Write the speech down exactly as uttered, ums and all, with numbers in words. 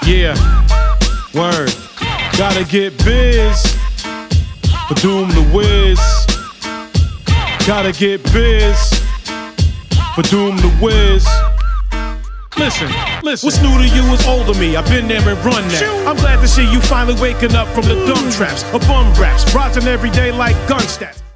Yeah, word. Gotta get biz, for Doom the Wiz. Gotta get biz, for Doom the Wiz. Listen, listen. What's new to you is old to me. I've been there and run that. I'm glad to see you finally waking up from the dumb traps of bum raps, rotting every day like gun stats.